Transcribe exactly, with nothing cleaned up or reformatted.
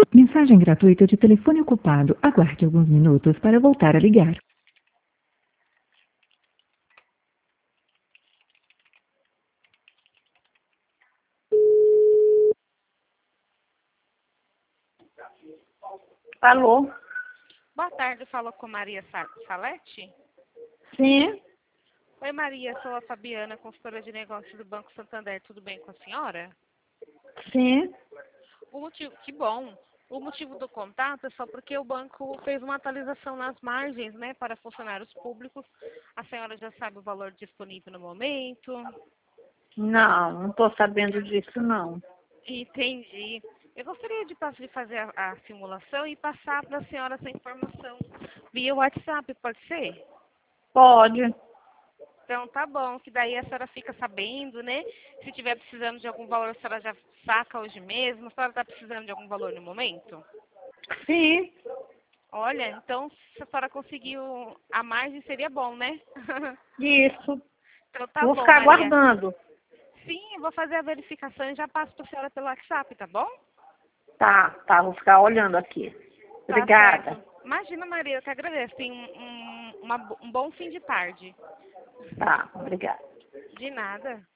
Mensagem gratuita de telefone ocupado. Aguarde alguns minutos para voltar a ligar. Alô? Boa tarde, falo com Maria Sa- Salete. Sim, Oi, Maria, sou a Fabiana, consultora de negócios do Banco Santander. Tudo bem com a senhora? sim. O motivo, que bom. O motivo do contato é só porque o banco fez uma atualização nas margens, né, para funcionários públicos. A senhora já sabe o valor disponível no momento? Não, não estou sabendo disso, não. Entendi. Eu gostaria de, pass- de fazer a, a simulação e passar para a senhora essa informação via WhatsApp, pode ser? Pode. Então tá bom, que daí a senhora fica sabendo, né? Se tiver precisando de algum valor, a senhora já saca hoje mesmo. A senhora está precisando de algum valor no momento? Sim, Olha, então se a senhora conseguiu a margem seria bom, né? isso. Então tá Vou bom, ficar Maria. aguardando. Sim, eu vou fazer a verificação e já passo para a senhora pelo WhatsApp, tá bom? Tá, tá, vou ficar olhando aqui. Tá Obrigada. certo. Imagina, Maria, eu que agradeço. Tem um, um, uma bo- um bom fim de tarde. Tá, obrigada. De nada.